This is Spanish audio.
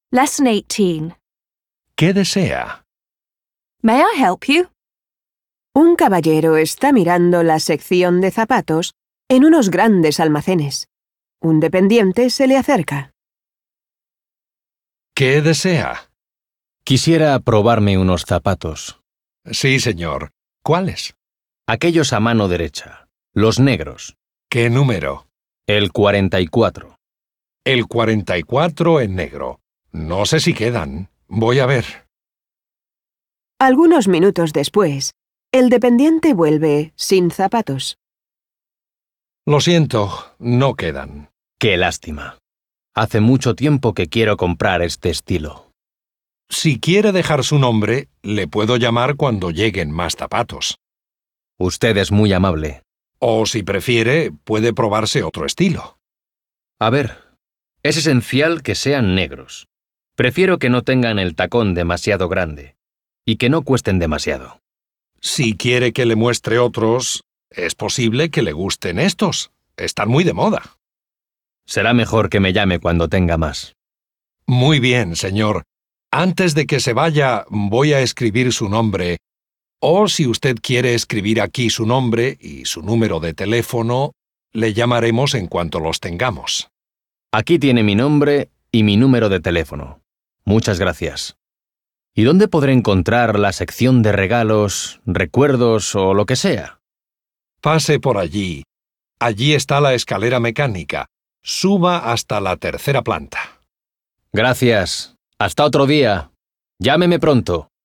Lesson 18. ¿Qué desea? May I help you? Un caballero está mirando la sección de zapatos en unos grandes almacenes. Un dependiente se le acerca. ¿Qué desea? Quisiera probarme unos zapatos. Sí, señor. ¿Cuáles? Aquellos a mano derecha. Los negros. ¿Qué número? El 44. El 44 en negro. No sé si quedan. Voy a ver. Algunos minutos después, el dependiente vuelve sin zapatos. Lo siento, no quedan. Qué lástima. Hace mucho tiempo que quiero comprar este estilo. Si quiere dejar su nombre, le puedo llamar cuando lleguen más zapatos. Usted es muy amable. O si prefiere, puede probarse otro estilo. A ver, es esencial que sean negros. Prefiero que no tengan el tacón demasiado grande y que no cuesten demasiado. Si quiere que le muestre otros, es posible que le gusten estos. Están muy de moda. Será mejor que me llame cuando tenga más. Muy bien, señor. Antes de que se vaya, voy a escribir su nombre. O si usted quiere escribir aquí su nombre y su número de teléfono, le llamaremos en cuanto los tengamos. Aquí tiene mi nombre y mi número de teléfono. Muchas gracias. ¿Y dónde podré encontrar la sección de regalos, recuerdos o lo que sea? Pase por allí. Allí está la escalera mecánica. Suba hasta la tercera planta. Gracias. Hasta otro día. Llámeme pronto.